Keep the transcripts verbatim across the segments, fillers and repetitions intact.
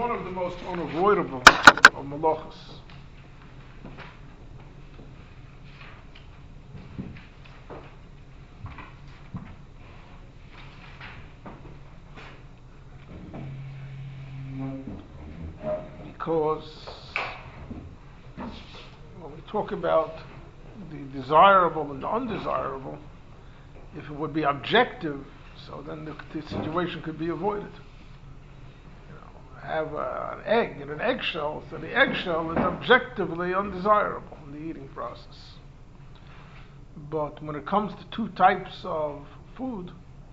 one of the most unavoidable of malachas. Because when we talk about the desirable and the undesirable, if it would be objective, so then the, the situation could be avoided. Have uh, an egg in an eggshell, so the eggshell is objectively undesirable in the eating process. But when it comes to two types of food,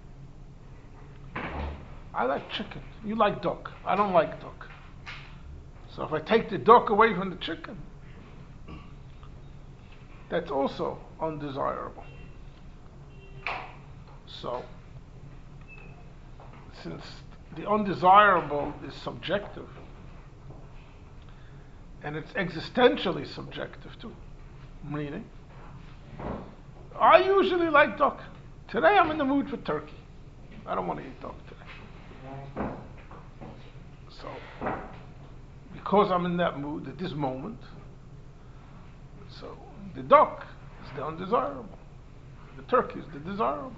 I like chicken. You like duck. I don't like duck. So if I take the duck away from the chicken, that's also undesirable. So, since the undesirable is subjective, and it's existentially subjective too. Meaning, I usually like duck. Today I'm in the mood for turkey. I don't want to eat duck today. So, because I'm in that mood at this moment, so the duck is the undesirable. The turkey is the desirable.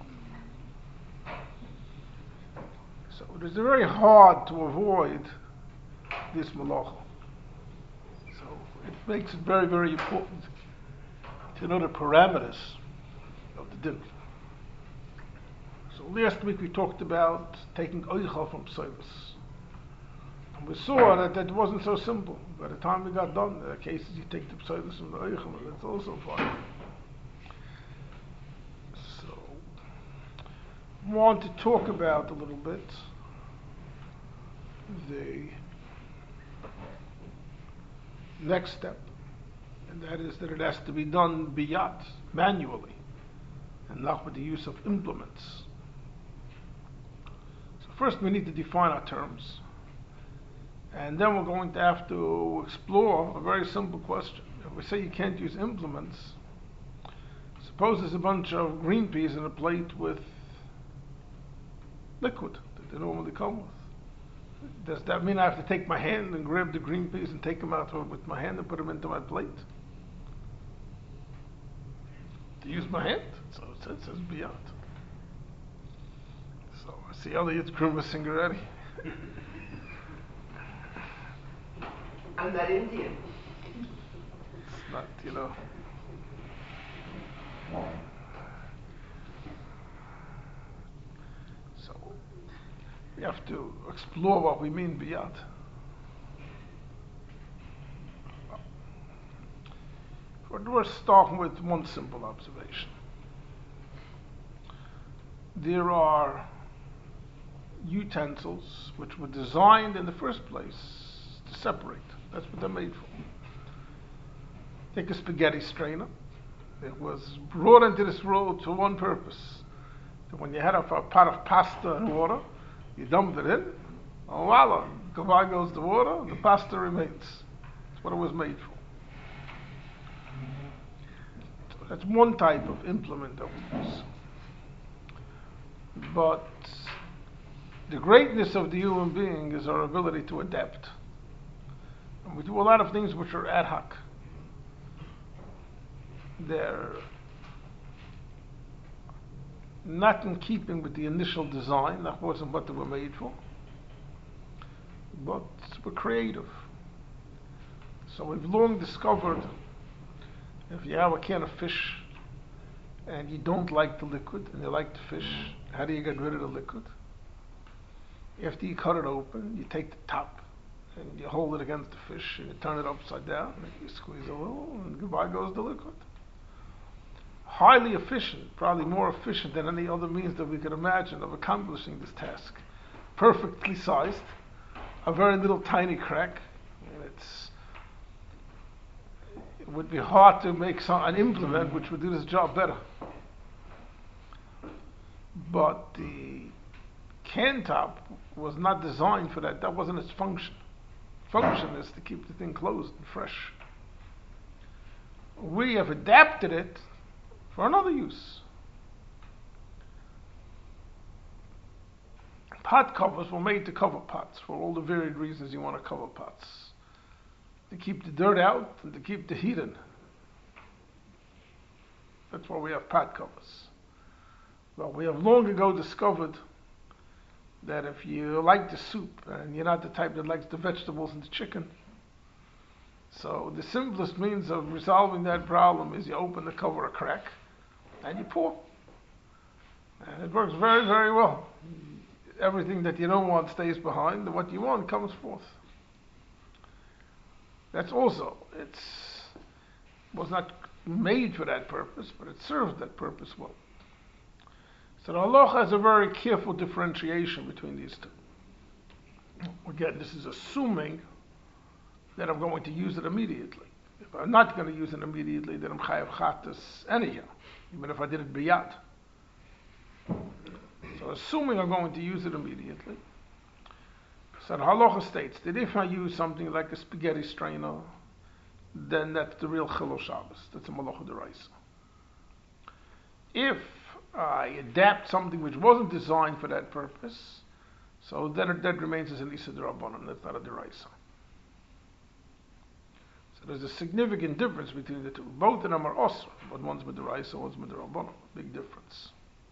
So it is very hard to avoid this malacha. So it makes it very, very important to know the parameters of the din. So last week we talked about taking oichel from psoilus. And we saw that that wasn't so simple. By the time we got done, there are cases you take the psoilus from the oichel, and that's also fine. Want to talk about a little bit the next step, and that is that it has to be done biyat, manually, and not with the use of implements. So first we need to define our terms, and then we're going to have to explore a very simple question. If we say you can't use implements, suppose there's a bunch of green peas in a plate with liquid that they normally come with. Does that mean I have to take my hand and grab the green peas and take them out with my hand and put them into my plate? To use my hand? So it says, it says beyond. So I see Elliot's grimacing already. I'm not Indian. It's not, you know. We have to explore what we mean biyat. We're starting with one simple observation. There are utensils which were designed in the first place to separate. That's what they're made for. Take a spaghetti strainer. It was brought into this world for one purpose. So when you had a pot of pasta and water, you dumped it in, oh voila, goodbye goes the water, the pasta remains. That's what it was made for. So that's one type of implement that we use. But the greatness of the human being is our ability to adapt. And we do a lot of things which are ad hoc. They're not in keeping with the initial design, that wasn't what they were made for, but we're creative. So we've long discovered if you have a can of fish and you don't like the liquid and you like the fish, how do you get rid of the liquid? After you cut it open, you take the top and you hold it against the fish and you turn it upside down and you squeeze a little and goodbye goes the liquid. Highly efficient, probably more efficient than any other means that we could imagine of accomplishing this task. Perfectly sized, a very little tiny crack. And it's, it would be hard to make some, an implement which would do this job better. But the can top was not designed for that. That wasn't its function. Function is to keep the thing closed and fresh. We have adapted it for another use. pot covers were made to cover pots for all the varied reasons you want to cover pots. To keep the dirt out and to keep the heat in. That's why we have pot covers. Well, we have long ago discovered that if you like the soup and you're not the type that likes the vegetables and the chicken, so the simplest means of resolving that problem is you open the cover a crack and you pour. And it works very, very well. Everything that you don't want stays behind, and what you want comes forth. That's also, it's was not made for that purpose, but it serves that purpose well. So the halacha has a very careful differentiation between these two. Again, this is assuming that I'm going to use it immediately. If I'm not going to use it immediately, then I'm chayav chatas anyhow, even if I did it biyad. So assuming I'm going to use it immediately, so the halacha states that if I use something like a spaghetti strainer, then that's the real chilul Shabbos. That's a malacha deraisa. If I adapt something which wasn't designed for that purpose, so then it, that remains as an isa d'rabbanan. That's not a deraisa. So there's a significant difference between the two. Both of them are osra, but one's mid'oraisa, one's mid'rabbanan. Big difference.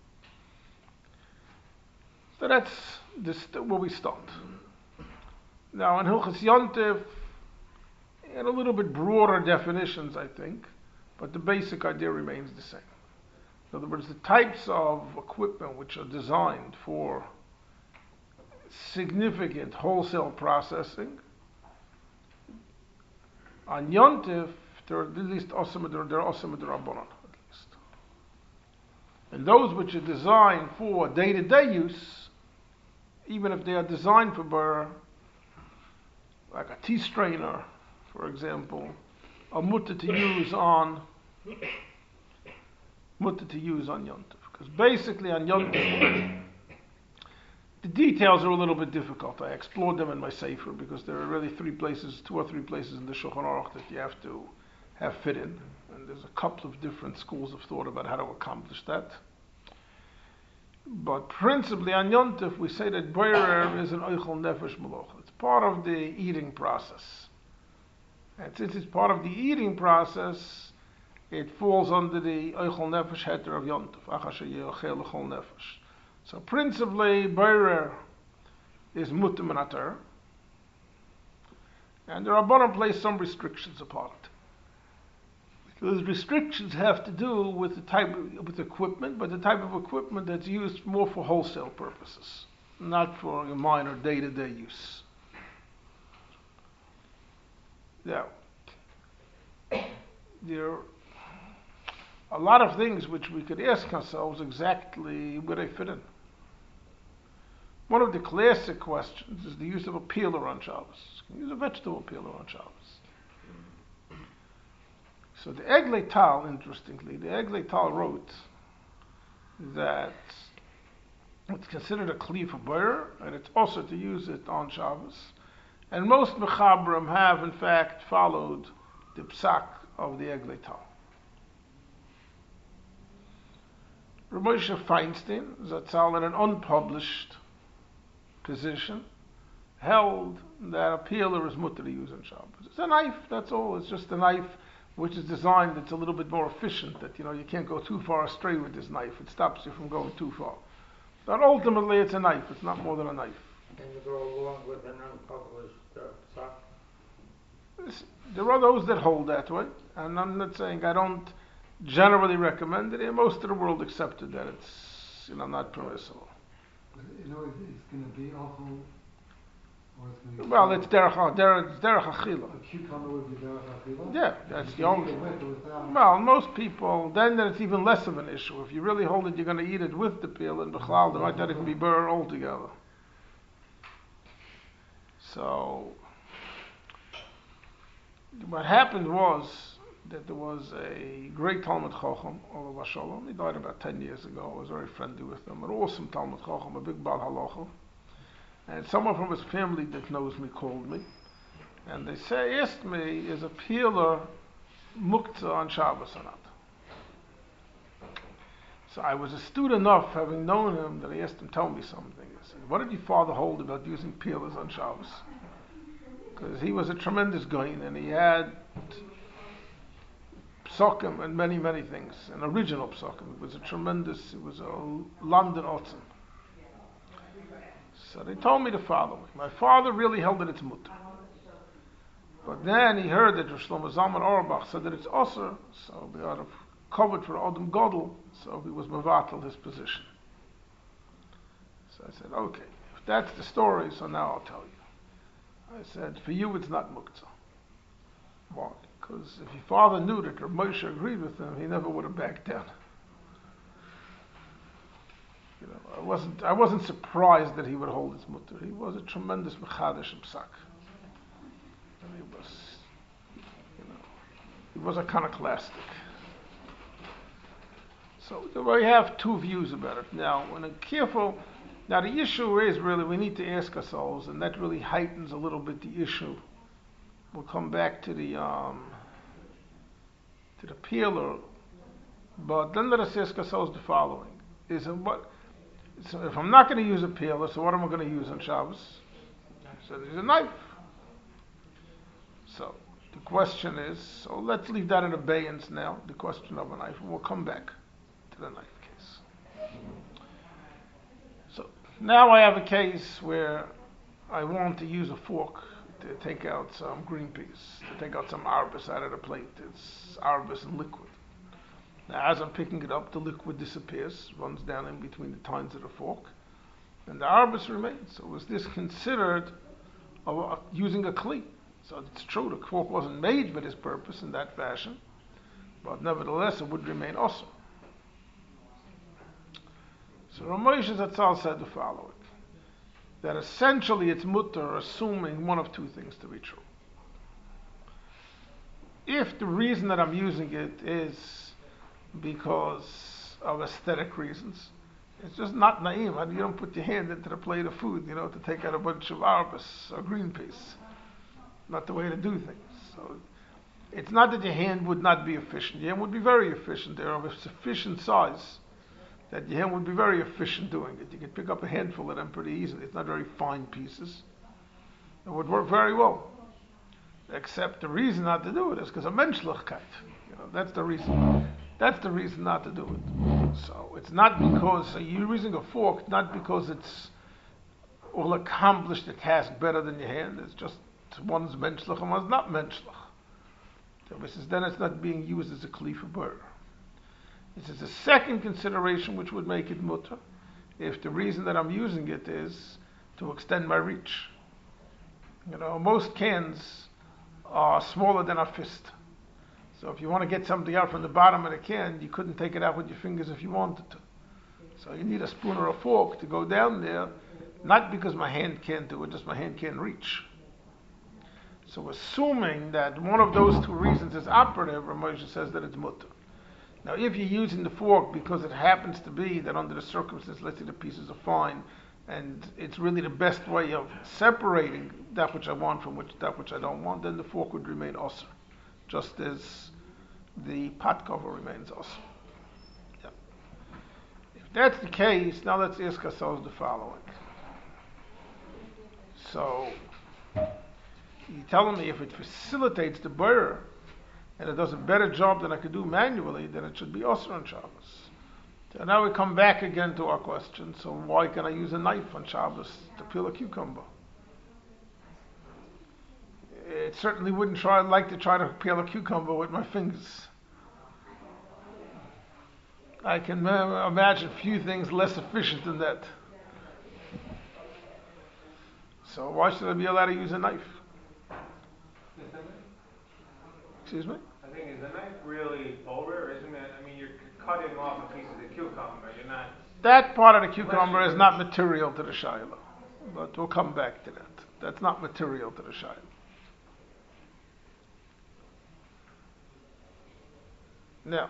So that's this, where we start. Now in Hilchos Yontif, in a little bit broader definitions, I think, but the basic idea remains the same. In other words, the types of equipment which are designed for significant wholesale processing, on Yontif, they're at least osam d'rabbanan, at least. And those which are designed for day-to-day use, even if they are designed for burr, like a tea strainer, for example, are mutter to use on mutter to use on Yontif. Because basically on Yontif, the details are a little bit difficult. I explored them in my sefer because there are really three places, two or three places in the Shulchan Aruch that you have to have fit in, and there's a couple of different schools of thought about how to accomplish that. But principally on Yontif, we say that boirer is an oichel nefesh malocha. It's part of the eating process. And since it's part of the eating process, it falls under the oichel nefesh heter of Yontif. Achasher yeochel l'chol nefesh. So principally, boirer is mutter minater. And the Rabbanan place some restrictions upon it. Those restrictions have to do with the type of, with equipment, but the type of equipment that's used more for wholesale purposes, not for a minor day-to-day use. Now, there are a lot of things which we could ask ourselves exactly where they fit in. One of the classic questions is the use of a peeler on Shabbos. Can you use a vegetable peeler on Shabbos? So the Eglei Tal, interestingly, the Eglei Tal wrote that it's considered a kli for boirer, and it's also to use it on Shabbos. And most Mechabrim have, in fact, followed the psak of the Eglei Tal. Rav Moshe Feinstein, Zatzal, in an unpublished position, held that a peeler is mutter to use on Shabbos. It's a knife, that's all. It's just a knife which is designed that's a little bit more efficient, that, you know, you can't go too far astray with this knife. It stops you from going too far. But ultimately it's a knife. It's not more than a knife. Can you go along with an unpublished uh, psak? There are those that hold that way, and I'm not saying I don't generally recommend it. Most of the world accepted that it's, you know, not permissible. You know, it's going to be awful, or it's going to be... Well, it's derech derech derech achila. A cucumber would be derech achila? Yeah, that's the only... With or without. Well, most people, then it's even less of an issue. If you really hold it, you're going to eat it with the peel, and b'chlal, there might not even be burr altogether. So, what happened was that there was a great Talmud Chacham, Olav Shalom. He died about ten years ago. I was very friendly with him. An awesome Talmud Chacham, a big Baal Halacha. And someone from his family that knows me called me. And they say, asked me, is a peeler muktzah on Shabbos or not? So I was astute enough, having known him, that I asked him, tell me something. I said, what did your father hold about using peelers on Shabbos? Because he was a tremendous guy, and he had psokim and many, many things, an original psokim. It was a tremendous, it was a London Otzim. So they told me the following. My father really held that it's mutter. But then he heard that Rosh Shlomo Zalman Auerbach said that it's osir, so we ought to covered for Adam Godel, so he was mevatel his position. So I said, okay, if that's the story, so now I'll tell you. I said, for you it's not muktzah. Why? Because if your father knew that Rav Moshe agreed with him, he never would have backed down. You know, I wasn't, I wasn't surprised that he would hold his mutter. He was a tremendous mechadish psak. And he was, you know, he was iconoclastic. So we have two views about it. Now, when I'm careful, now the issue is really we need to ask ourselves, and that really heightens a little bit the issue. We'll come back to the um, to the peeler, but then let us ask ourselves the following: Is it what? So if I'm not going to use a peeler, so what am I going to use on Shabbos? So there's a knife. So the question is, so let's leave that in abeyance now. The question of a knife, and we'll come back to the knife case. So now I have a case where I want to use a fork to take out some green peas, to take out some arbus out of the plate. It's arbus and liquid. Now as I'm picking it up, the liquid disappears, runs down in between the tines of the fork, and the arbus remains. So was this considered uh, using a kli? So it's true, the fork wasn't made for this purpose in that fashion, but nevertheless it would remain also. So Rav Moshe Zatzal said the following, that essentially it's mutter assuming one of two things to be true. If the reason that I'm using it is because of aesthetic reasons, it's just not na'im. You don't put your hand into the plate of food, you know, to take out a bunch of arbus or green peas. Not the way to do things. So it's not that your hand would not be efficient. Your hand would be very efficient. They're of a sufficient size that your hand would be very efficient doing it. You could pick up a handful of them pretty easily. It's not very fine pieces. It would work very well. Except the reason not to do it is because of menschlichkeit. You know, that's the reason. That's the reason not to do it. So it's not because so you're using a fork, not because it's will accomplish the task better than your hand. It's just one's menschlich and one's not menschlich. So this is, then it's not being used as a kli for burr. This is a second consideration which would make it mutter, if the reason that I'm using it is to extend my reach. You know, most cans are smaller than a fist. So if you want to get something out from the bottom of the can, you couldn't take it out with your fingers if you wanted to. So you need a spoon or a fork to go down there, not because my hand can't do it, just my hand can't reach. So assuming that one of those two reasons is operative, Rav Moshe says that it's mutter. Now if you're using the fork because it happens to be that under the circumstances, let's say the pieces are fine, and it's really the best way of separating that which I want from which that which I don't want, then the fork would remain osir, just as the pot cover remains osir. Yeah. If that's the case, now let's ask ourselves the following. So you're telling me if it facilitates the burr and it does a better job than I could do manually, then it should be osir on Shabbos. So now we come back again to our question. So why can I use a knife on Shabbos to peel a cucumber? It certainly wouldn't try like to try to peel a cucumber with my fingers. I can uh, imagine few things less efficient than that. So why should I be allowed to use a knife? Excuse me? I think, is the knife really over, isn't it? I mean, you're cutting off a piece of the cucumber. You're not... That part of the cucumber is not material to the shayla. But we'll come back to that. That's not material to the shayla. Now,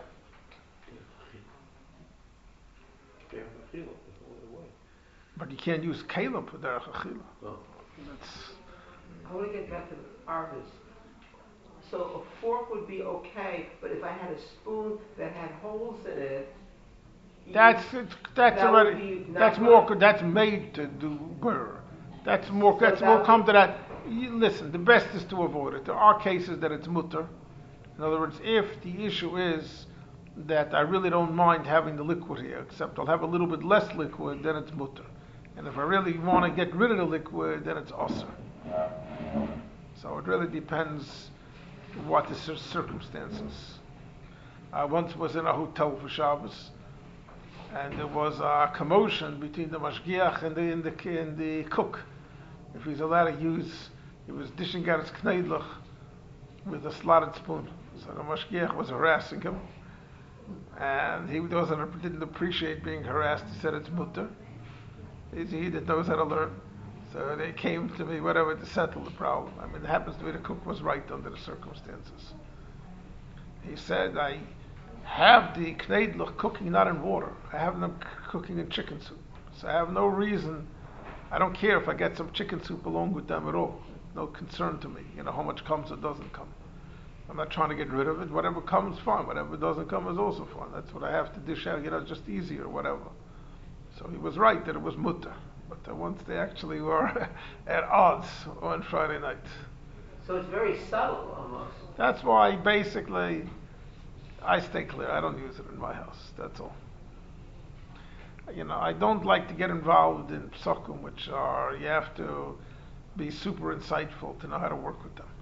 but you can't use kalim for derech achila. That's. I want to get back to the arbus. So a fork would be okay, but if I had a spoon that had holes in it, That's that's That would already be not that's more good. that's made to do burr. That's more So that's that more would- come to that. You, listen, the best is to avoid it. There are cases that it's mutter. In other words, if the issue is that I really don't mind having the liquid here, except I'll have a little bit less liquid, then it's mutter. And if I really want to get rid of the liquid, then it's usr. So it really depends what the cir- circumstances. I once was in a hotel for Shabbos, and there was a commotion between the mashgiach and the, and the, and the cook. If he's allowed to use, he was dishing out his kneidlich with a slotted spoon. So the mashgiach was harassing him, and he wasn't, didn't appreciate being harassed. He said it's mutter. He's he that knows how to learn. So they came to me, whatever, to settle the problem. I mean, it happens to be the cook was right under the circumstances. He said, I have the kneidlich cooking not in water. I have them c- cooking in chicken soup. So I have no reason, I don't care if I get some chicken soup along with them at all. No concern to me, you know, how much comes or doesn't come. I'm not trying to get rid of it. Whatever comes, fine. Whatever doesn't come is also fine. That's what I have to dish out, you know, just easier, whatever. So he was right that it was mutter. But uh, once they actually were at odds on Friday night. So it's very subtle almost. That's why basically I stay clear. I don't use it in my house. That's all. You know, I don't like to get involved in psukim, which are, you have to be super insightful to know how to work with them.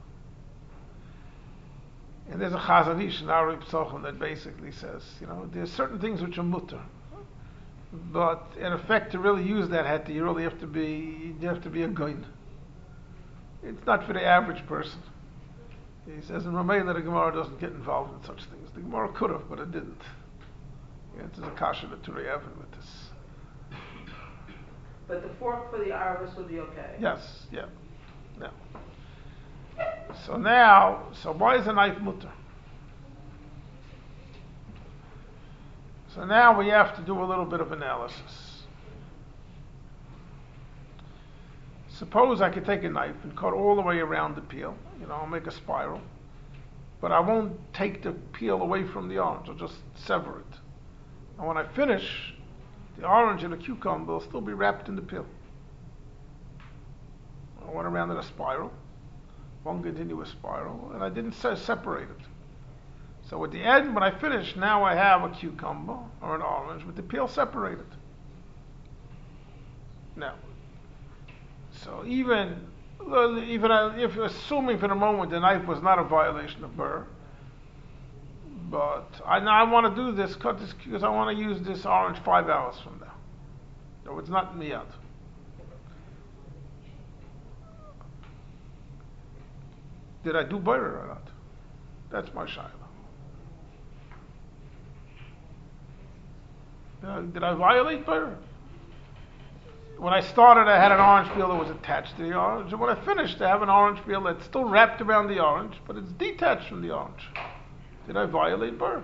And there's a Chazon Ish in our psukim that basically says, you know, there's certain things which are mutter. But in effect, to really use that heter, you really have to be, you have to be a goin. It's not for the average person. He says in Rameh that the Gemara doesn't get involved in such things. The Gemara could have, but it didn't. Yeah, it's a kasha to Turei Even with this. But the fork for the arvis would be okay. Yes, yeah, yeah. So now, so why is a knife mutter? So now we have to do a little bit of analysis. Suppose I could take a knife and cut all the way around the peel. You know, I'll make a spiral. But I won't take the peel away from the orange. I'll just sever it. And when I finish, the orange and the cucumber will still be wrapped in the peel. I went around in a spiral, one continuous spiral, and I didn't se- separate it. So at the end, when I finish, now I have a cucumber or an orange with the peel separated. Now, so even even if assuming for the moment the knife was not a violation of burr, but I now I want to do this, cut this because I want to use this orange five hours from now. No, it's not miyad. Did I do burr or not? That's my shayla. Uh, did I violate burr? When I started, I had an orange peel that was attached to the orange, and when I finished, I have an orange peel that's still wrapped around the orange, but it's detached from the orange. Did I violate burr?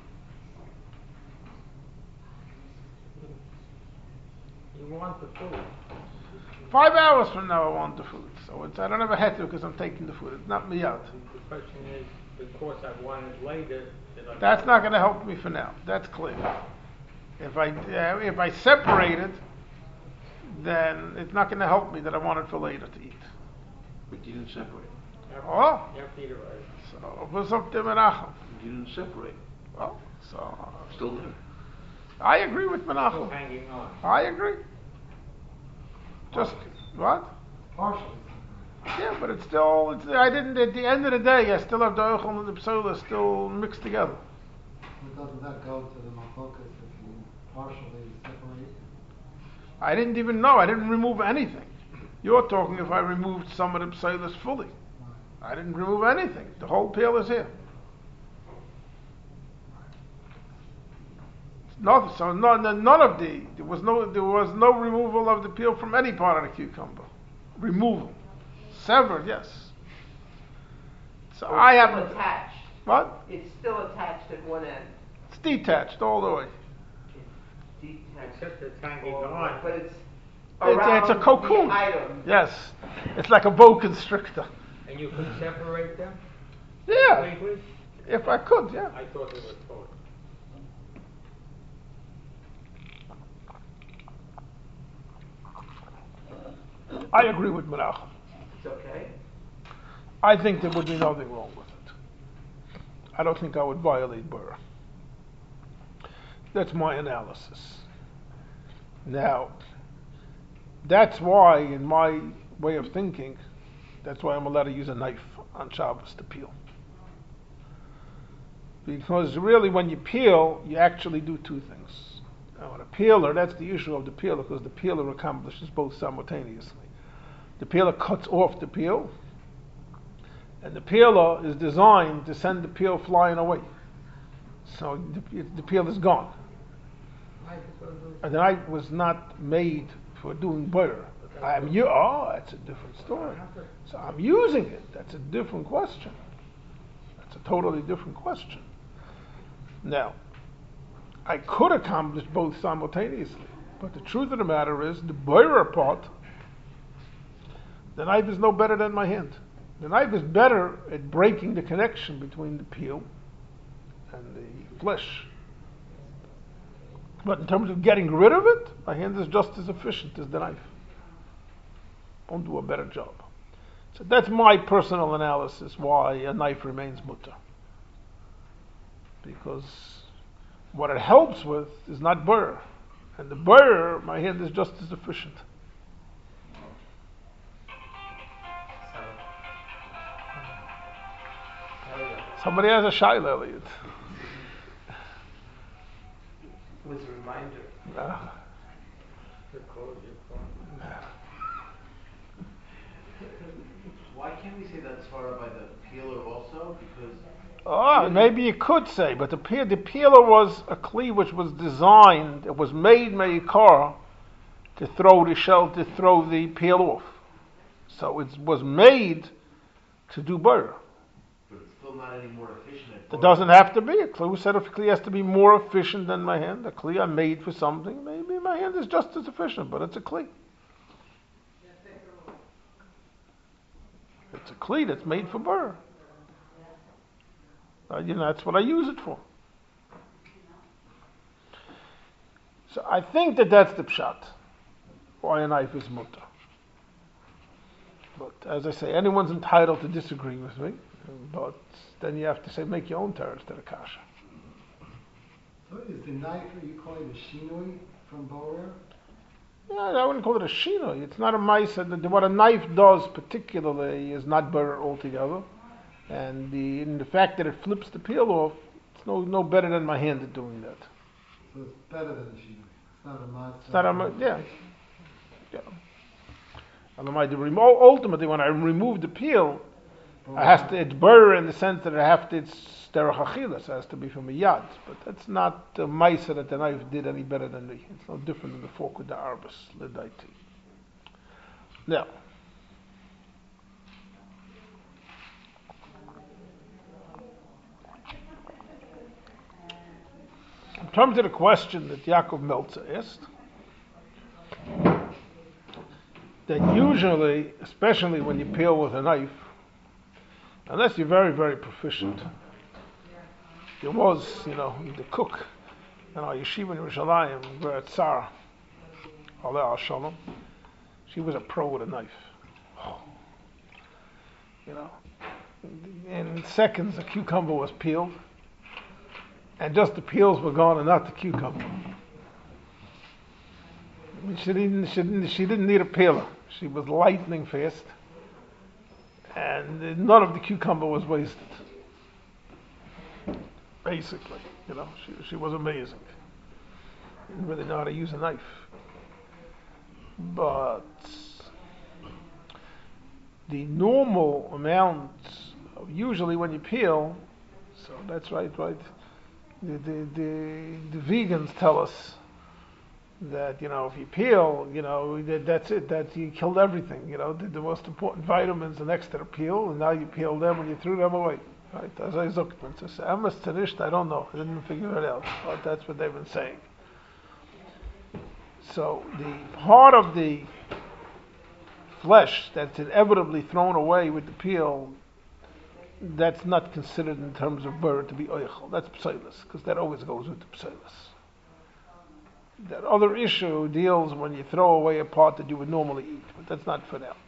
You want the food. Five hours from now, I want the food. So it's, I don't have a heter because I'm taking the food. It's not miyad. The question is, because I want it later, then I... That's not going to help me for now. That's clear. If I uh, if I separate it, then it's not going to help me that I want it for later to eat. But you didn't separate. You have to- Oh. You have to eat it right. So what's up to Menachem? You didn't separate. Well, so Still there. I agree with Still Menachem. hanging on. I agree. Just what? Partially. Yeah, but it's still. It's, I didn't. At the end of the day, I still have the oichel and the psola still mixed together. But doesn't that go to the machokas if you partially separate? I didn't even know. I didn't remove anything. You're talking if I removed some of the psolas fully. I didn't remove anything. The whole peel is here. Nothing. So none, none of the there was no there was no removal of the peel from any part of the cucumber. Removal, severed, yes. So Or I it's have still attached. what? It's still attached at one end. It's detached all the way. It's detached. Except it's hanging all on. But it's It's, around it's a cocoon. the item. Yes, it's like a boa constrictor. And you could separate them Yeah, completely? if I could, yeah. I thought they were total. I agree with Menachem. It's okay? I think there would be nothing wrong with it. I don't think I would violate Bura. That's my analysis. Now, that's why, in my way of thinking, that's why I'm allowed to use a knife on Shabbos to peel. Because really, when you peel, you actually do two things. Now, a peeler, that's the issue of the peeler, because the peeler accomplishes both simultaneously. The peeler cuts off the peel, and the peeler is designed to send the peel flying away. So the, the peel is gone. And the knife was not made for doing butter. I'm u- oh, that's a different story. So I'm using it. That's a different question. That's a totally different question. Now, I could accomplish both simultaneously, but the truth of the matter is, the butter part, the knife is no better than my hand. The knife is better at breaking the connection between the peel and the flesh. But in terms of getting rid of it, my hand is just as efficient as the knife. Won't do a better job. So that's my personal analysis why a knife remains mutter. Because what it helps with is not burr. And the burr, my hand is just as efficient. Somebody has a shaila, Elliot. It was a reminder. Ah. To close your phone. Why can't we say that's svara by the peeler also? Because Oh, maybe you could say, but the, pe- the peeler was a kli which was designed, it was made meikar to throw the shell, to throw the peel off. So it was made to do butter. but it's still not any more efficient. at It both. doesn't have to be. A kli who said if a kli has to be more efficient than my hand, a kli I made for something, maybe my hand is just as efficient, but it's a kli. It's a kli that's made for butter. Uh, you know, that's what I use it for. So I think that that's the pshat, why a knife is mutter. But as I say, anyone's entitled to disagree with me, but then you have to say, make your own teretz to the kasha. So is the knife, are you calling it a shinoi from Borer? Yeah, I wouldn't call it a shinoi. It's not a mice. What a knife does particularly is not butter altogether. And the, and the fact that it flips the peel off, it's no no better than my hand at doing that. So it's better than a shinoi. It's not a matzah. It's not a mi- yeah. Yeah. And the, the remo- ultimately, when I remove the peel, I has to, it's butter in the sense that I have to, it's derech achilas, it has to be from a yad. But that's not the ma'isa that the knife did any better than the, it's no different than the fork with the arbus, ledaiti. Now, in terms of the question that Yaakov Meltzer asked, that usually, especially when you peel with a knife, unless you're very, very proficient, there was, you know, the cook in our yeshiva in Yerushalayim, Gveret Sarah, Aleh Shalom, she was a pro with a knife. You know, in seconds a cucumber was peeled, and just the peels were gone and not the cucumber. I mean, she didn't, she didn't, she didn't need a peeler. She was lightning fast, and none of the cucumber was wasted. Basically, you know, she she was amazing. Didn't really know how to use a knife, but the normal amount, of usually when you peel, so that's right, right. The the the, the vegans tell us that, you know, if you peel, you know, that, that's it, that you killed everything, you know, the, the most important vitamins are next to the peel, and now you peel them and you threw them away, right? As I zooked, I don't know, I didn't figure it out, but that's what they've been saying. So the part of the flesh that's inevitably thrown away with the peel, that's not considered in terms of bird to be oichel, that's psilus, because that always goes with the psilus. That other issue deals when you throw away a part that you would normally eat, but that's not for now.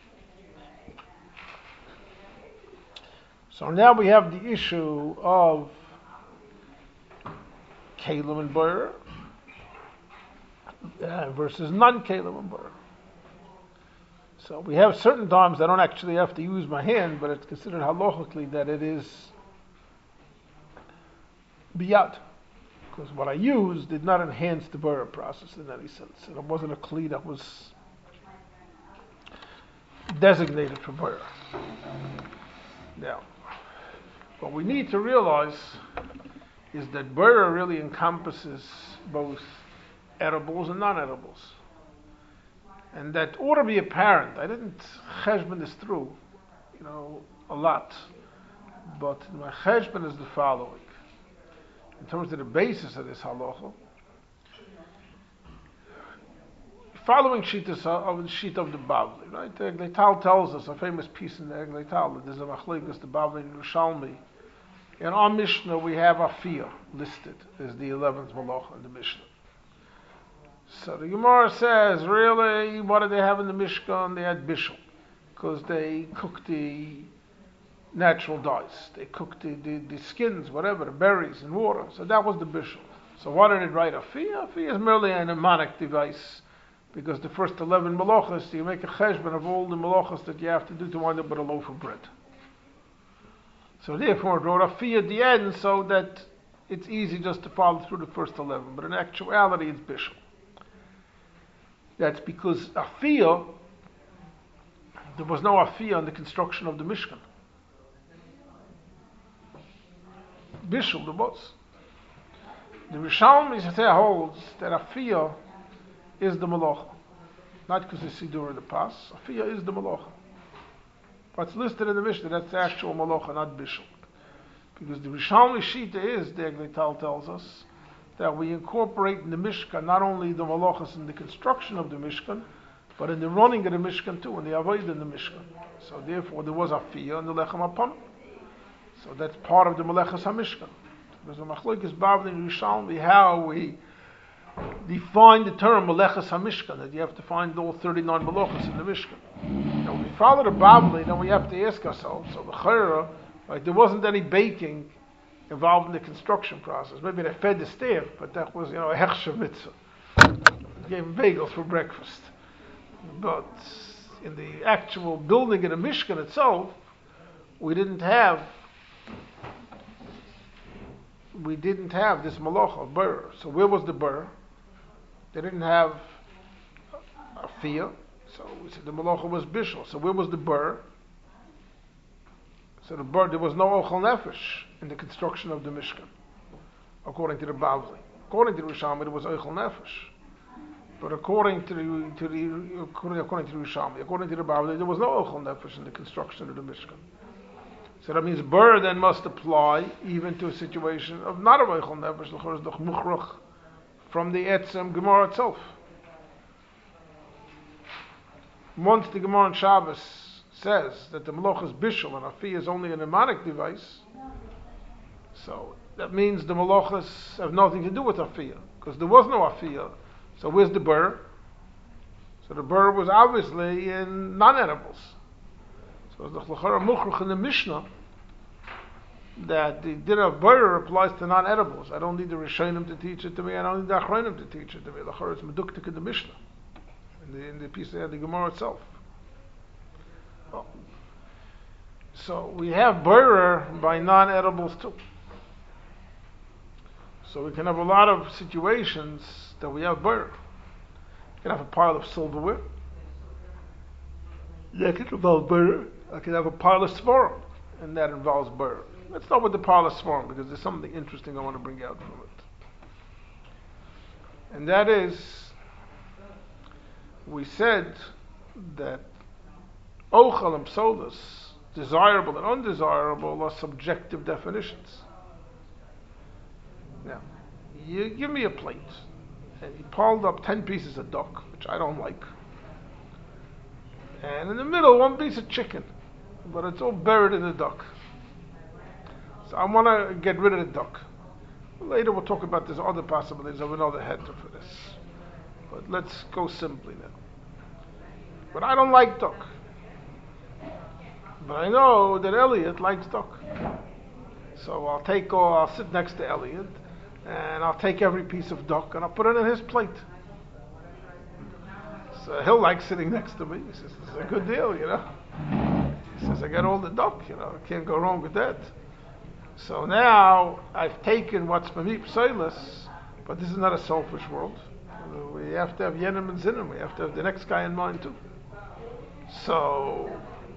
So now we have the issue of Kalim and Boyer uh, versus non-Kalim and Boyer. So we have certain times I don't actually have to use my hand, but it's considered halachically that it is biyad, because what I used did not enhance the Boyer process in any sense, and it wasn't a kli that was designated for Boyer. Now, what we need to realize is that Boyer really encompasses both edibles and non-edibles. And that ought to be apparent. I didn't cheshbon this through, you know, a lot. But my cheshbon is the following. In terms of the basis of this halacha, following sheet of the sheet of the Bavli, right? The Egleital tells us, a famous piece in the Egleital, that there's a machlekes, the Bavli and Yerushalmi. In our Mishnah, we have Afiyah listed as the eleventh malacha in the Mishnah. So the Gemara says, really, what did they have in the Mishkan? They had bishul, because they cooked the natural dyes. They cooked the, the, the skins, whatever, the berries in water. So that was the bishul. So why did it write Afiyah? Afiyah is merely a mnemonic device, because the first eleven malachas, you make a cheshbon of all the malachas that you have to do to wind up with a loaf of bread. So therefore it wrote Afiyah at the end so that it's easy just to follow through the first eleven. But in actuality it's bishul. That's because Afiyah, there was no Afiyah in the construction of the Mishkan. Bishul there was. The Rishalmi holds that Afiyah is the malacha. Not because it's Sidur in the past. Afiyah is the malacha. What's listed in the Mishnah, that's the actual malacha, not bishul. Because the Rishalmi Shita is, the Egleital tells us, that we incorporate in the Mishkan not only the malachas in the construction of the Mishkan, but in the running of the Mishkan too, in the avodah in the Mishkan. So therefore there was Afiyah in the Lechem HaPan. So that's part of the Malachas HaMishkan. There's a machlokes Bavli and Rishalmi how we define the term Malachas HaMishkan, that you have to find all thirty-nine malachas in the Mishkan. Now when we follow the Bavli, then we have to ask ourselves, so the Chayra, right, there wasn't any baking involved in the construction process. Maybe they fed the staff, but that was, you know, a hechsher mitzvah. Gave them bagels for breakfast. But in the actual building of the Mishkan itself, we didn't have we didn't have this malacha of burr. So where was the burr? They didn't have a fiyah, so we said the malacha was bishul. So where was the burr? So the burr, there was no ochel nefesh in the construction of the Mishkan, according to the Bavli. According to the Rishalmi, there was ochel nefesh. But according to the, to the according, according to the Rishalmi, according to the Bavli, there was no ochel nefesh in the construction of the Mishkan. So that means burr then must apply even to a situation of not a ochel nefesh, the muchrach from the Etzem Gemara itself. Once the Gemara in Shabbos says that the malach is bishul and Afiyah is only a mnemonic device, so that means the malachas have nothing to do with Afiyah, because there was no Afiyah. So where's the burr? So the burr was obviously in non-edibles. So the Chlachara Mukhrach in the Mishnah that the din of burr applies to non-edibles. I don't need the Rishonim to teach it to me. I don't need the Achronim to teach it to me. The Chlachara is meduktik in the Mishnah, in the, in the piece of the Gemara itself. Well, so we have burr by non-edibles too. So we can have a lot of situations that we have burr. You can have a pile of silverware. That can involve burr. I can have a pile of svarim, and that involves burr. Let's start with the pile of svarim, because there's something interesting I want to bring out from it. And that is, we said that ochel and psolas, desirable and undesirable, are subjective definitions. Now, you give me a plate, and you piled up ten pieces of duck, which I don't like, and in the middle one piece of chicken, but it's all buried in the duck. So I want to get rid of the duck. Later we'll talk about this other possibilities of another header for this. But let's go simply now. But I don't like duck. But I know that Elliot likes duck. So I'll take all, I'll sit next to Elliot, and I'll take every piece of duck and I'll put it in his plate. So he'll like sitting next to me. He says, "This is a good deal, you know." He says, "I got all the duck, you know. Can't go wrong with that." So now I've taken what's Mamip Soilus, but this is not a selfish world. We have to have Yenim and Zinim. We have to have the next guy in mind too. So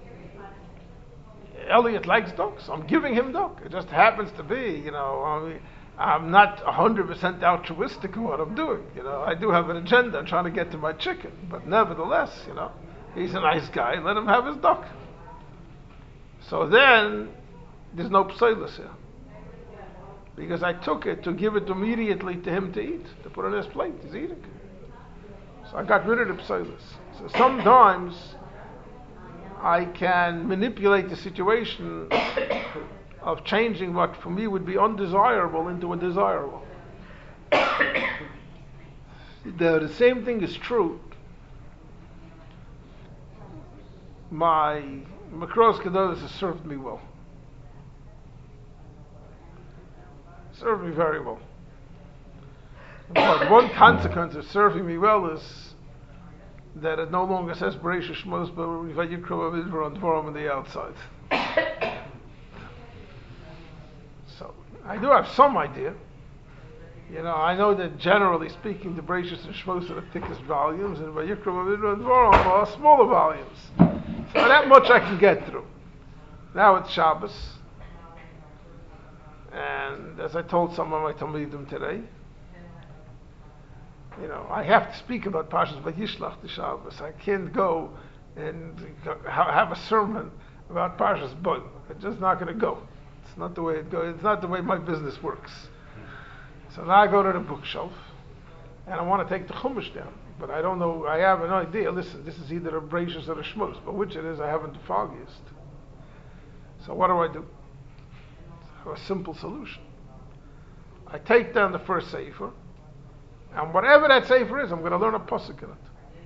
Elliot likes duck, so I'm giving him duck. It just happens to be, you know, I mean, I'm not one hundred percent altruistic in what I'm doing. You know, I do have an agenda. I'm trying to get to my chicken, but nevertheless, you know, he's a nice guy. Let him have his duck. So then, there's no psoilus here, because I took it to give it immediately to him to eat, to put on his plate. He's eating. So I got rid of the psoilus. So sometimes I can manipulate the situation of changing what for me would be undesirable into a desirable. the, the same thing is true. My Makros Kedolis has served me well. Served me very well. But one consequence of serving me well is that it no longer says Bereishis Shmos, but Vayikra V'Idvar on Dvarim on the outside. So I do have some idea. You know, I know that generally speaking, the Bereishis and Shmos are the thickest volumes, and Vayikra V'Idvar on Dvarim are smaller volumes. So that much I can get through. Now it's Shabbos, and as I told some of my Talmidim today, you know, I have to speak about Parshas Vayishlach the Shabbos. I can't go and ha- have a sermon about Parshas Bo. It's just not going to go. It's not the way it goes. It's not the way my business works. So now I go to the bookshelf, and I want to take the Chumash down, but I don't know. I have an idea. Listen, this is either a Bereishis or a Shmos, but which it is, I haven't defined yet. So what do I do? I have a simple solution. I take down the first sefer. And whatever that sefer is, I'm going to learn a pasuk in it.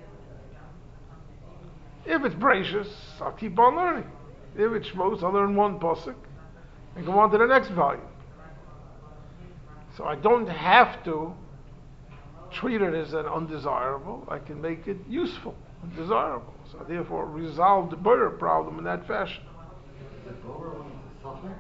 If it's Bereishis, I'll keep on learning. If it's Shmos, I'll learn one pasuk and go on to the next volume. So I don't have to treat it as an undesirable. I can make it useful and desirable. So therefore, resolve the Borer problem in that fashion. The Borer one is a suffix?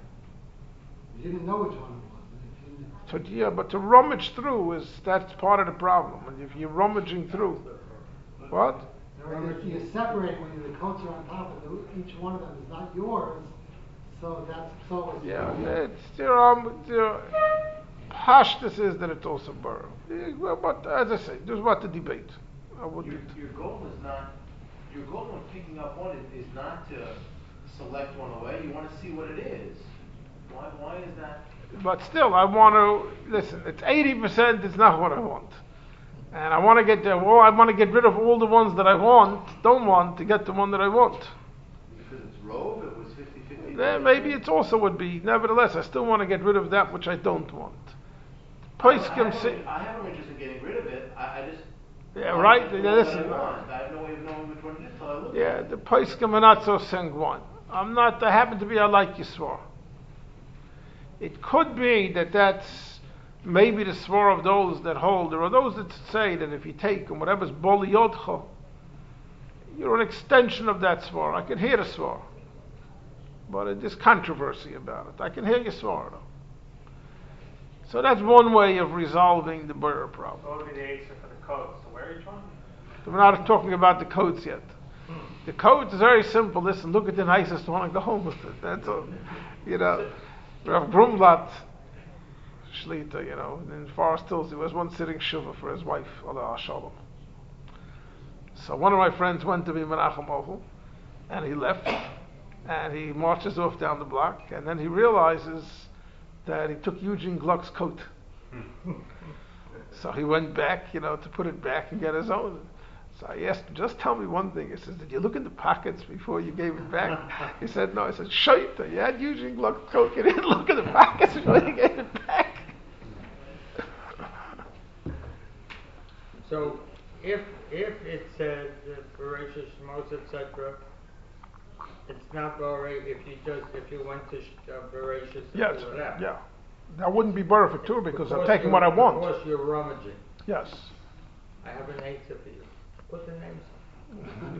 You didn't know which one it was. So, yeah, but to rummage through is, that's part of the problem. And if you're rummaging through, what? No, you, you separate when the coats are on top of the, each one of them is not yours, so that's so. It's Yeah, it's there. Um, there. Pashtus is that it's also Borer. Yeah, well, but as I say, there's what to debate. I wouldn't. Your, your goal is not, your goal when picking up one is, is not to select one away. You want to see what it is. Why? Why is that? But still, I want to listen. It's eighty percent. It's not what I want, and I want to get there. Well, I want to get rid of all the ones that I want, don't want, to get the one that I want. Because it's Rove, it was fifty-fifty. Then maybe it also would be. Nevertheless, I still want to get rid of that which I don't want. Poskim say. I have no interest in getting rid of it. I, I just. Yeah, right. I Yeah, know listen. what I want. I have no way of knowing which one it is until I look. Yeah, the Poskim are not so sanguine. I'm not. I happen to be. I like Yisroel. It could be that that's maybe the svor of those that hold. There are those that say that if you take them, whatever's boli yodcha, you're an extension of that svor. I can hear the svor, but there's controversy about it. I can hear your svor though. So that's one way of resolving the Borer problem. So what would be the answer for the codes? To wear each one? We're not talking about the codes yet. The codes is very simple. Listen, look at the nicest one and go home with it. That's all. You know. Rav Grumblat Shlita, you know, in Forest Hills, he was one sitting shiva for his wife, Allah Shalom. So one of my friends went to be Menachem Ochel, and he left, and he marches off down the block, and then he realizes that he took Eugene Gluck's coat. So he went back, you know, to put it back and get his own. So I asked him, just tell me one thing. He says, did you look in the pockets before you gave it back? He said, no. I said, Shaita, you had Eugene Gluck's coat. You didn't look in the pockets before you gave it back. So, if, if it said that voracious shmos, et cetera, it's not borei if you just, if you went to sh- uh, voracious and Yes, pull it out. yeah. That wouldn't be better for two because I'm taking you're- what I want. Because you're rummaging. Yes. I have an answer for you. Put the names.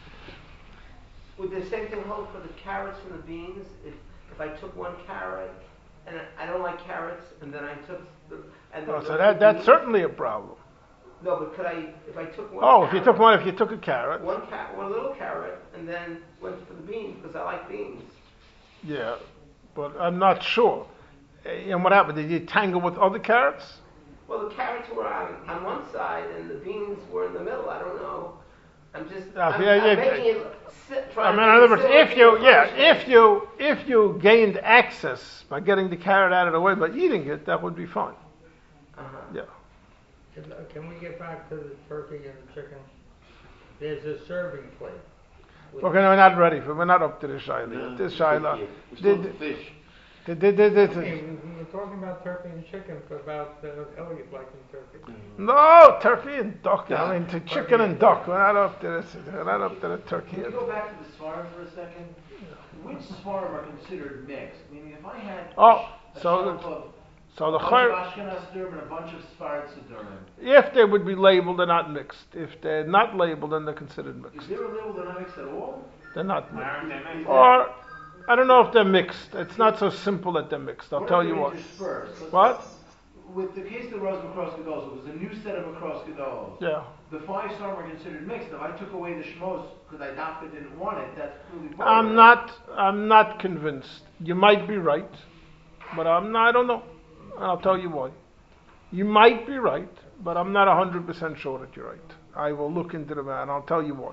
Would the same thing hold for the carrots and the beans? If, if I took one carrot, and I don't like carrots, and then I took the, and then Oh, the so that, that's beans- certainly a problem. No, but could I, if I took one Oh, if you carrot- took one, if you took a carrot, One cat, one little carrot, and then went for the beans, because I like beans. yeah, but I'm not sure. Eh, And what happened? Did you tangle with other carrots? Well, the carrots were on, on one side, and the beans were in the middle, I don't know. I'm just, Yeah, I'm, yeah, I'm yeah, making it sit, I trying mean, to in other words, sit if in you, the yeah, conversation. if you, if you gained access by getting the carrot out of the way by eating it, that would be fine. Uh-huh. Yeah. Can, uh, can we get back to the turkey and the chicken? There's a serving plate. with- Okay, no, we're not ready for. We're not up to the shaila. No, This fish shaila. yet. We're still Did, on fish. did, did, did, did, Okay, we we were talking about turkey and chicken for about uh, Elliot liking turkey. No, turkey and duck. I mean, to Turkey chicken and and duck. duck. We're not up to this. We're not up to the turkey. Can we go back to the svarim for a second? Which svarim are considered mixed? Meaning, if I had Oh, a so shelf the- of So a the bunch chayr, of Ashkenaz Sidurim and a bunch of Sfarad Sidurim, if they would be labeled, they're not mixed. If they're not labeled, then they're considered is mixed. there a label they're not mixed at all? They're not Why mixed. aren't they mixed? Or, I don't know if they're mixed. It's not so simple that they're mixed. I'll What tell if you they're what. interspersed? Let's- What? With the case of the Rose Macross Gedolos, it was a new set of Macross Gedolos. Yeah. The five star were considered mixed. If I took away the Shmos because I doctor didn't want it, that's clearly part I'm not, I'm not convinced. You might be right, but I'm not, I don't know. And I'll tell you why. You might be right, but I'm not one hundred percent sure that you're right. I will look into the matter and I'll tell you why.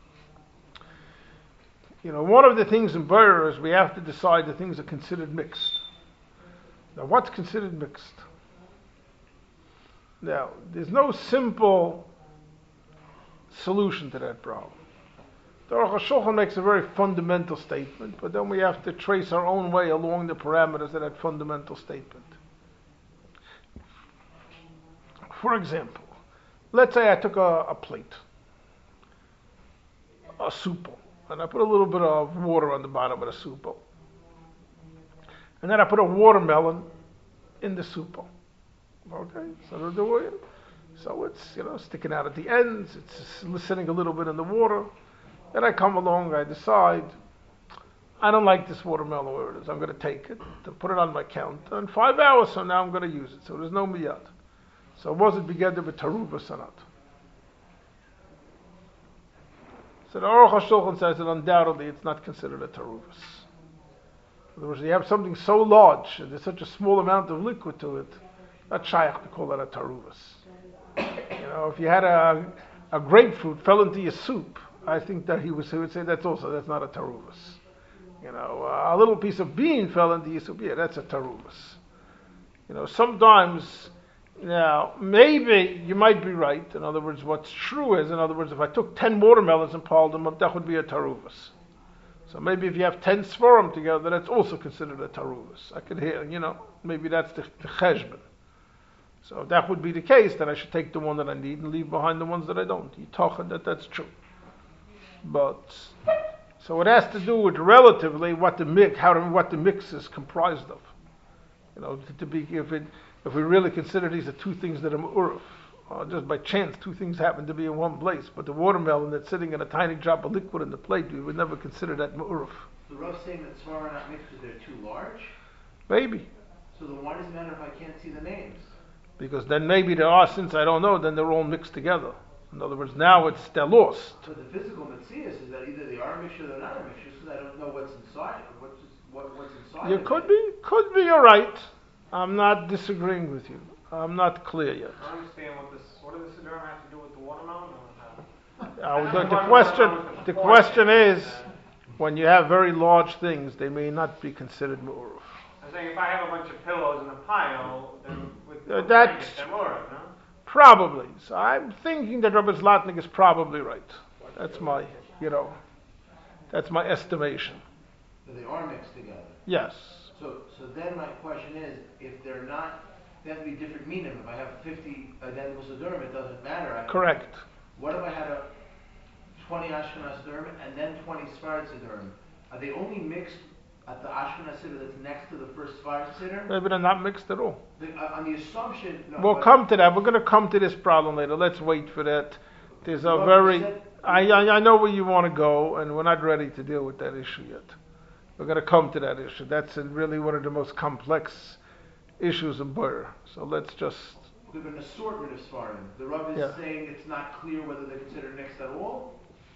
You know, one of the things in Borer is we have to decide the things are considered mixed. Now, what's considered mixed? Now, there's no simple solution to that problem. The Aruch HaShulchan makes a very fundamental statement, but then we have to trace our own way along the parameters of that fundamental statement. For example, let's say I took a, a plate, a soup, and I put a little bit of water on the bottom of the soup. And then I put a watermelon in the soup. Okay, so the way, so it's, you know, sticking out at the ends, it's sitting a little bit in the water. Then I come along, I decide, I don't like this watermelon where it is. I'm going to take it, to put it on my counter, and five hours from now I'm going to use it. So there's no miyad. So was it together with taruvas or not? So the Aruch HaShulchan says that undoubtedly it's not considered a taruvas. In other words, you have something so large and there's such a small amount of liquid to it, not shaykh to call that a taruvas. You know, if you had a, a grapefruit fell into your soup, I think that he would, he would say that's also, that's not a taruvas. You know, uh, a little piece of bean fell into your soup, yeah, that's a taruvas. You know, sometimes, now, maybe you might be right. In other words, what's true is, in other words, if I took ten watermelons and piled them up, that would be a taruvas. So maybe if you have ten svarim together, that's also considered a taruvas. I could hear, you know, maybe that's the, the cheshbon. So if that would be the case, then I should take the one that I need and leave behind the ones that I don't. You talk that that's true. But, so it has to do with relatively what the mix, how to, what the mix is comprised of. You know, to, to be, if it, if we really consider these are two things that are ma'urif, uh, just by chance two things happen to be in one place, but the watermelon that's sitting in a tiny drop of liquid in the plate, we would never consider that ma'urif. The Rav saying that Svarim are not mixed because they're too large. Maybe. So then why does it matter if I can't see the names? Because then maybe there are, since I don't know, then they're all mixed together. In other words, now it's, they're lost. But the physical Metzias is that either they are a mixture or they're not a mixture, because I don't know what's inside, what's, what, what's inside You of could it. be, could be, you're right. I'm not disagreeing with you. I'm not clear yet. I don't understand what this, what does the Siddur have to do with the watermelon? Or, uh, Uh, the, the question, the question is, when you have very large things, they may not be considered mu'uruf. I'm saying if I have a bunch of pillows in a pile, then with Uh, with that's- blankets, they're more of, no? Probably. So I'm thinking that Rabbi Zlatnik is probably right. That's my, you know, that's my estimation. But they are mixed together. Yes. So, so then my question is, if they're not they have to be different minim. If I have fifty identical Sidurim, it doesn't matter. I, Correct. What if I had a twenty Ashkenaz Sidurim and then twenty Sfarad Sidurim? Are they only mixed at the Ashkenaz Siddur that's next to the first Sfarad Siddur? Maybe they're not mixed at all. The, uh, on the assumption, no, We'll but- come to that. We're going to come to this problem later. Let's wait for that. There's a Well, very. you said- I, I I know where you want to go, and we're not ready to deal with that issue yet. We're going to come to that issue. That's a- really one of the most complex issues in Boyer. So let's just. We have an assortment of Sfardim. The Rav is Yeah. saying it's not clear whether they're considered mixed at all.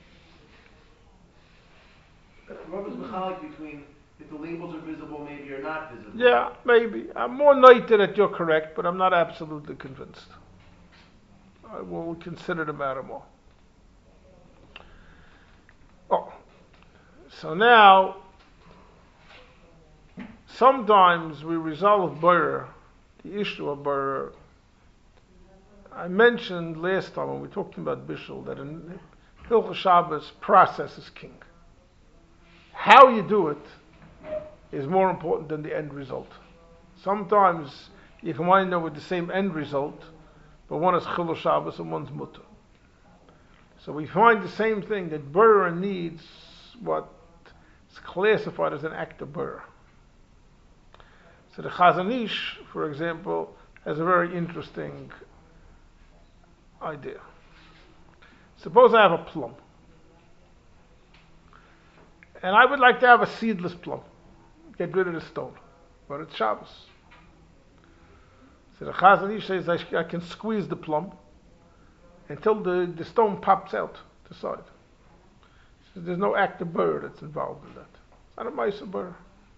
The Rav is mechalik between if the labels are visible, maybe or not visible. Yeah, maybe. I'm more noted that you're correct, but I'm not absolutely convinced. I will consider the matter more. Oh, so now, sometimes we resolve Boyer, the issue of Boyer. I mentioned last time when we talked about Bishul that in Hilchos Shabbos, process is king. How you do it is more important than the end result. Sometimes you can wind up with the same end result, but one is Chilul Shabbos and one's Mutter. So we find the same thing, that Boyer needs what is classified as an act of Boyer. So the Chazon Ish, for example, has a very interesting idea. Suppose I have a plum, and I would like to have a seedless plum. Get rid of the stone, but it's Shabbos. So the Chazon Ish says I, sh- I can squeeze the plum until the, the stone pops out the side. So there's no act of Boyer that's involved in that. It's not a Ma'aser Boyer.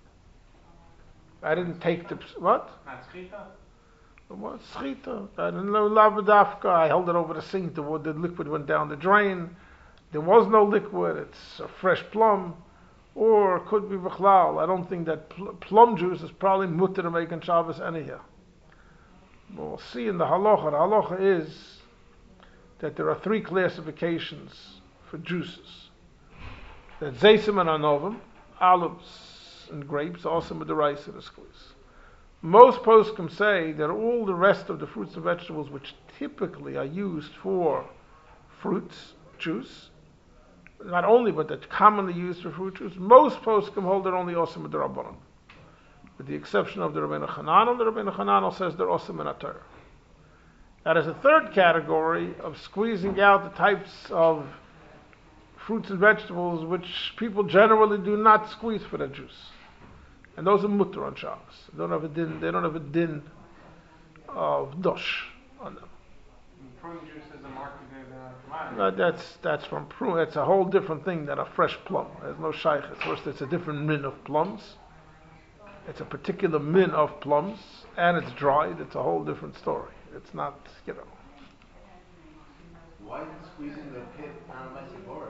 I didn't take the what? Not schita? What schita? I didn't know lavadafka. I held it over the sink. The, wa- the liquid went down the drain. There was no liquid. It's a fresh plum. Or it could be v'chlal. I don't think that pl- plum juice is probably mutter to make on Shabbos anyhow. We'll see in the halacha. The halacha is that there are three classifications for juices. That zaysim and anovim, olives and grapes, also with the rice and the squeeze. Most poskim say that all the rest of the fruits and vegetables which typically are used for fruits juice, not only but that's commonly used for fruit juice, most poskim hold that only osim with the rabbanon, with the exception of the Rabbeinu Chananel. The Rabbeinu Chananel says they're osim in a Torah. That is a third category of squeezing out the types of fruits and vegetables which people generally do not squeeze for their juice. And those are mutter on Shabbos. They don't have a din, they don't have a din of dosh on them. Prune juice is a marketed uh, commodity. Uh, that's that's from prune. It's a whole different thing than a fresh plum. There's no shaykhs. First, it's a different min of plums. It's a particular min of plums, and it's dried. It's a whole different story. It's not, you know. Why isn't squeezing the pit on a messy board?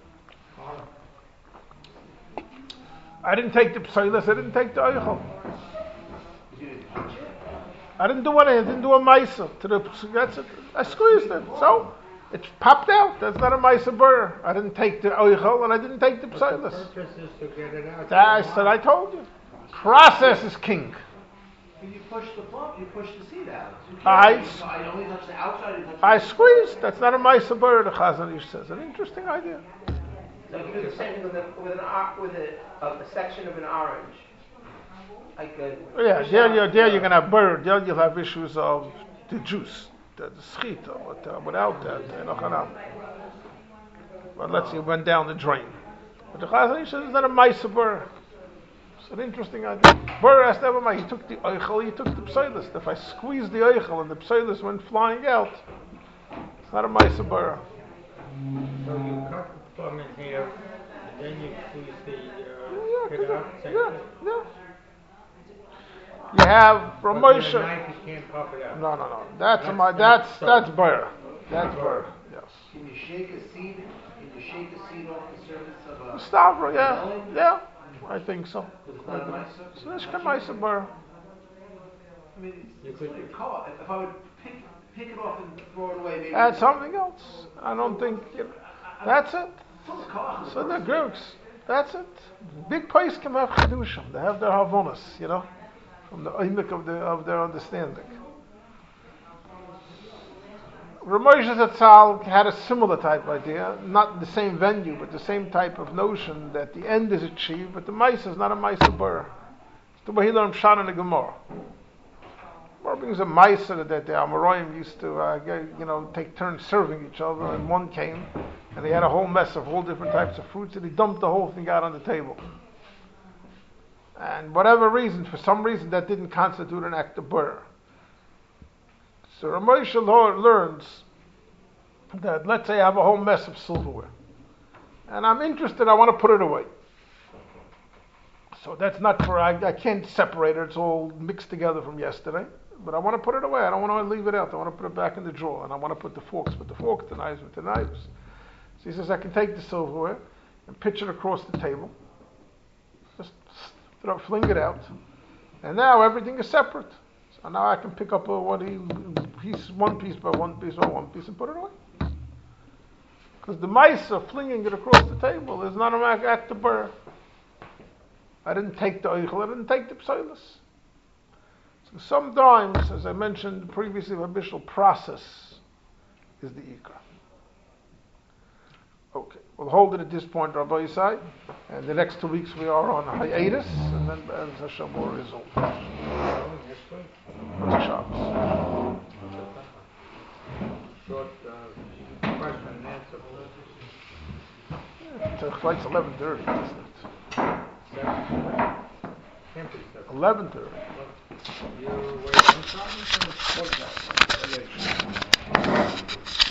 I didn't take the pseilas. I didn't take the oichel. You didn't touch it. I didn't do anything. I didn't do a meiser to the. That's it. I squeezed it. So it popped out. That's not a meiser burr. I didn't take the oichel and I didn't take the But the pseilas. purpose is to get it out. I said I told you. Process is king. When you push the plum, you push the seed out. You can't- I- you- I only touch the outside. You touch I the squeezed. That's not a meiser burr. The Chazon Ish says. An interesting idea. So you do the same thing with, a, with an or- with a, a, a section of an orange. Like a, Yeah, there you're, there you're going to have burr. There you'll have issues of the juice, the, the schita, but uh, without that, you know, chanam. But let's say it went down the drain. But the Chazon Ish says it's not a meiser burr. It's an interesting idea. Burr has to have a meiser. He took the oichel, he took the pseilis. If I squeeze the oichel and the pseilis went flying out, it's not a meiser burr. So you cut the plum in here, and then you squeeze the Yeah, uh, pit out. yeah, same yeah, thing. yeah. You have But Ramosha. with a knife you can't pop it out. No, no, no. That's That's my. not That's so. that's burr. That's burr. Yes. Can you shake a seed? Can you shake a seed off the surface of a? Stavra, yeah, yeah. I think so. It's not a nice. So that's Kamaisa burr. I mean, You it's, could- it's a call. If I would pick pick it off and throw it away, maybe. Add something else. I don't think. You know, that's it. It's all a call. So the groups. That's it. Big place can have chedushim. They have their havonas, you know, from the imik of the of their understanding. Ramosha Zatzal had a similar type of idea, not the same venue, but the same type of notion that the end is achieved, but the Maisa is not a Maisa Bur. It's the way he learned Pshat in the Gemara. Gemara brings a Maisa that the Amoraim used to, uh, get, you know, take turns serving each other, and one came, and he had a whole mess of all different types of fruits, and he dumped the whole thing out on the table. And whatever reason, for some reason, that didn't constitute an act of Bur. So Ramosha learns that, let's say I have a whole mess of silverware, and I'm interested, I want to put it away. So that's not for, I, I can't separate it, it's all mixed together from yesterday, but I want to put it away, I don't want to leave it out, I want to put it back in the drawer, and I want to put the forks with the forks, the knives with the knives. So he says, I can take the silverware and pitch it across the table, just throw, fling it out, and now everything is separate. So now I can pick up a, what he, piece, one piece by one piece or one piece and put it away. Because the mice are flinging it across the table is not an act of Bur. I didn't take the oichel, I didn't take the psoilus. So sometimes, as I mentioned previously, the habitual process is the ikra. Okay, we'll hold it at this point, Rabbi Yisai, and the next two weeks we are on hiatus, and then as Hashem will resolve. What's the Shabbos? Short uh, question and answer. Yeah, the flight's eleven thirty, isn't it? Seven. Can't be seven. eleven thirty. You wait on something?